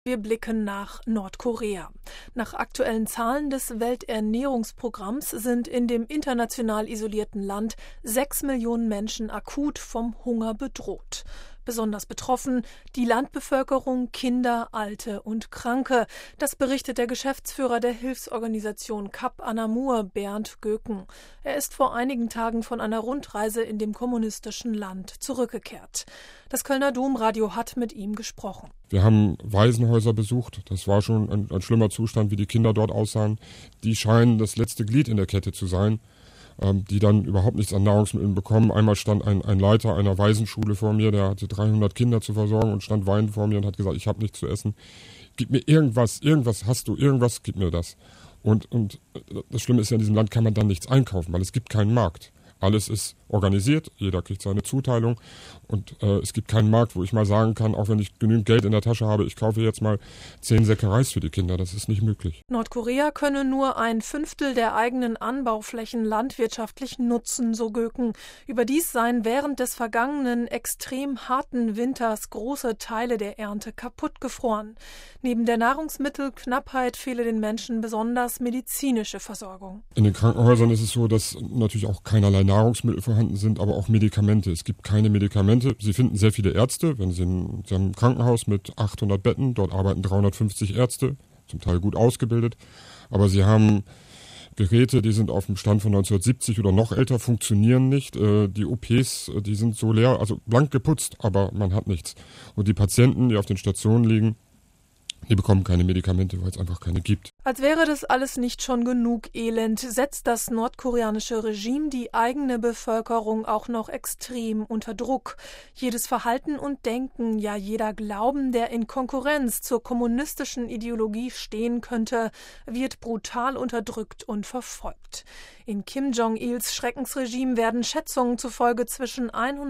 Wir blicken nach Nordkorea. Nach aktuellen Zahlen des Welternährungsprogramms sind in dem international isolierten Land 6 Millionen Menschen akut vom Hunger bedroht. Besonders betroffen die Landbevölkerung, Kinder, Alte und Kranke. Das berichtet der Geschäftsführer der Hilfsorganisation Kap Anamur, Bernd Göken. Er ist vor einigen Tagen von einer Rundreise in dem kommunistischen Land zurückgekehrt. Das Kölner Domradio hat mit ihm gesprochen. Wir haben Waisenhäuser besucht. Das war schon ein schlimmer Zustand, wie die Kinder dort aussahen. Die scheinen das letzte Glied in der Kette zu sein, die dann überhaupt nichts an Nahrungsmitteln bekommen. Einmal stand ein Leiter einer Waisenschule vor mir, der hatte 300 Kinder zu versorgen und stand weinend vor mir und hat gesagt, ich habe nichts zu essen. Gib mir irgendwas hast du, irgendwas, gib mir das. Und das Schlimme ist ja, in diesem Land kann man dann nichts einkaufen, weil es gibt keinen Markt. Alles ist organisiert, jeder kriegt seine Zuteilung und es gibt keinen Markt, wo ich mal sagen kann, auch wenn ich genügend Geld in der Tasche habe, ich kaufe jetzt mal 10 Säcke Reis für die Kinder. Das ist nicht möglich. Nordkorea könne nur 1/5 der eigenen Anbauflächen landwirtschaftlich nutzen, so Göken. Überdies seien während des vergangenen extrem harten Winters große Teile der Ernte kaputt gefroren. Neben der Nahrungsmittelknappheit fehle den Menschen besonders medizinische Versorgung. In den Krankenhäusern ist es so, dass natürlich auch keinerlei Nahrungsmittel vorhanden sind, aber auch Medikamente. Es gibt keine Medikamente. Sie finden sehr viele Ärzte. Sie haben ein Krankenhaus mit 800 Betten, dort arbeiten 350 Ärzte, zum Teil gut ausgebildet. Aber sie haben Geräte, die sind auf dem Stand von 1970 oder noch älter, funktionieren nicht. Die OPs, die sind so leer, also blank geputzt, aber man hat nichts. Und die Patienten, die auf den Stationen liegen, die bekommen keine Medikamente, weil es einfach keine gibt. Als wäre das alles nicht schon genug Elend, setzt das nordkoreanische Regime die eigene Bevölkerung auch noch extrem unter Druck. Jedes Verhalten und Denken, ja jeder Glauben, der in Konkurrenz zur kommunistischen Ideologie stehen könnte, wird brutal unterdrückt und verfolgt. In Kim Jong-ils Schreckensregime werden Schätzungen zufolge zwischen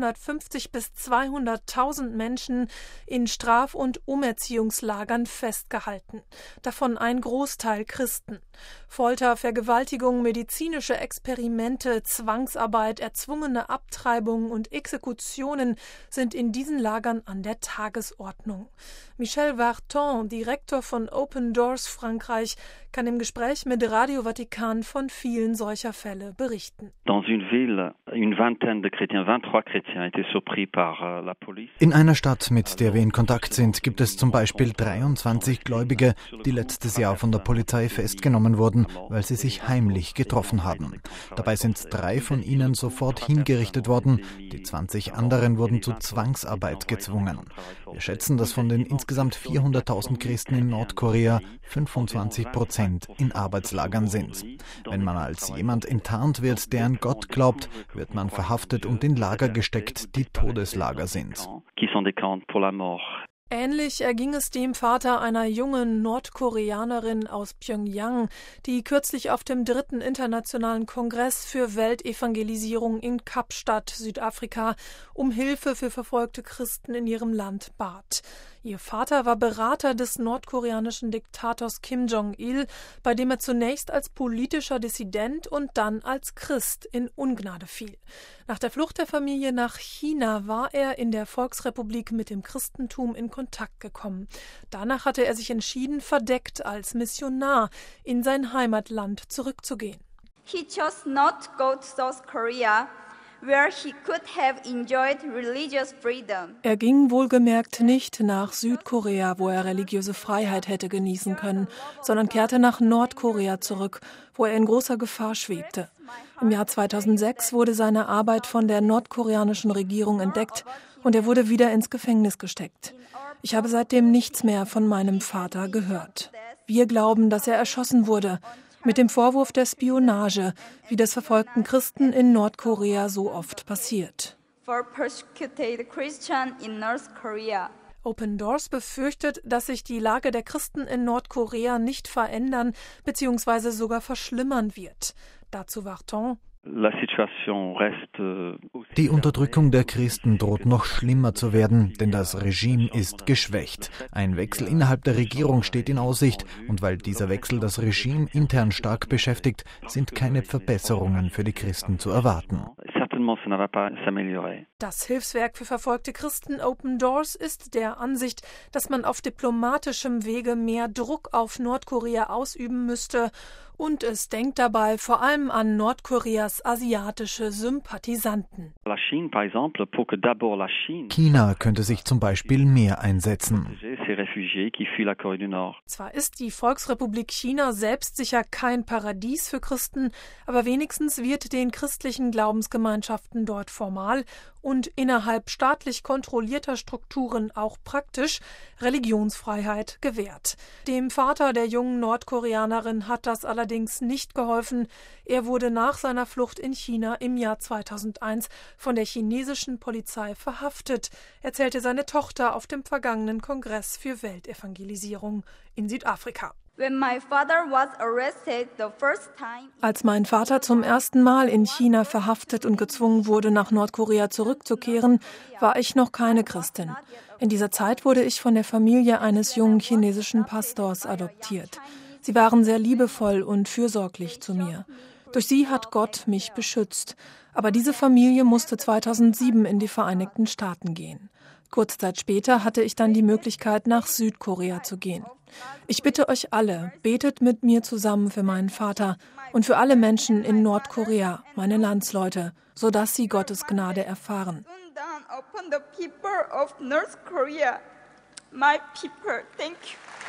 150 bis 200.000 Menschen in Straf- und Umerziehungslagern festgehalten. Davon ein Großteil Christen. Folter, Vergewaltigung, medizinische Experimente, Zwangsarbeit, erzwungene Abtreibungen und Exekutionen sind in diesen Lagern an der Tagesordnung. Michel Vartan, Direktor von Open Doors Frankreich, kann im Gespräch mit Radio Vatikan von vielen solcher Fälle berichten. In einer Stadt, mit der wir in Kontakt sind, gibt es zum Beispiel 23 Gläubige, die letztes Jahr von der Polizei festgenommen wurden, weil sie sich heimlich getroffen haben. Dabei sind 3 von ihnen sofort hingerichtet worden, die 20 anderen wurden zu Zwangsarbeit gezwungen. Wir schätzen, dass von den insgesamt 400.000 Christen in Nordkorea 25% in Arbeitslagern sind. Wenn man als jemand enttarnt wird, der an Gott glaubt, wird man verhaftet und in Lager gesteckt, die Todeslager sind. Ähnlich erging es dem Vater einer jungen Nordkoreanerin aus Pjöngjang, die kürzlich auf dem 3. Internationalen Kongress für Weltevangelisierung in Kapstadt, Südafrika, um Hilfe für verfolgte Christen in ihrem Land bat. Ihr Vater war Berater des nordkoreanischen Diktators Kim Jong-il, bei dem er zunächst als politischer Dissident und dann als Christ in Ungnade fiel. Nach der Flucht der Familie nach China war er in der Volksrepublik mit dem Christentum in Kontakt gekommen. Danach hatte er sich entschieden, verdeckt als Missionar in sein Heimatland zurückzugehen. He chose not to go to South Korea, where he could have enjoyed religious freedom. Er ging wohlgemerkt nicht nach Südkorea, wo er religiöse Freiheit hätte genießen können, sondern kehrte nach Nordkorea zurück, wo er in großer Gefahr schwebte. Im Jahr 2006 wurde seine Arbeit von der nordkoreanischen Regierung entdeckt und er wurde wieder ins Gefängnis gesteckt. Ich habe seitdem nichts mehr von meinem Vater gehört. Wir glauben, dass er erschossen wurde, mit dem Vorwurf der Spionage, wie das verfolgten Christen in Nordkorea so oft passiert. Open Doors befürchtet, dass sich die Lage der Christen in Nordkorea nicht verändern bzw. sogar verschlimmern wird. Dazu Vartan: Die Unterdrückung der Christen droht noch schlimmer zu werden, denn das Regime ist geschwächt. Ein Wechsel innerhalb der Regierung steht in Aussicht und weil dieser Wechsel das Regime intern stark beschäftigt, sind keine Verbesserungen für die Christen zu erwarten. Das Hilfswerk für verfolgte Christen Open Doors ist der Ansicht, dass man auf diplomatischem Wege mehr Druck auf Nordkorea ausüben müsste, und es denkt dabei vor allem an Nordkoreas asiatische Sympathisanten. China könnte sich zum Beispiel mehr einsetzen. Zwar ist die Volksrepublik China selbst sicher kein Paradies für Christen, aber wenigstens wird den christlichen Glaubensgemeinschaften dort formal und innerhalb staatlich kontrollierter Strukturen auch praktisch Religionsfreiheit gewährt. Dem Vater der jungen Nordkoreanerin hat das allerdings nicht geholfen. Er wurde nach seiner Flucht in China im Jahr 2001 von der chinesischen Polizei verhaftet, erzählte seine Tochter auf dem vergangenen Kongress für Weltevangelisierung in Südafrika. Als mein Vater zum ersten Mal in China verhaftet und gezwungen wurde, nach Nordkorea zurückzukehren, war ich noch keine Christin. In dieser Zeit wurde ich von der Familie eines jungen chinesischen Pastors adoptiert. Sie waren sehr liebevoll und fürsorglich zu mir. Durch sie hat Gott mich beschützt. Aber diese Familie musste 2007 in die Vereinigten Staaten gehen. Kurze Zeit später hatte ich dann die Möglichkeit, nach Südkorea zu gehen. Ich bitte euch alle, betet mit mir zusammen für meinen Vater und für alle Menschen in Nordkorea, meine Landsleute, sodass sie Gottes Gnade erfahren. My people, thank you.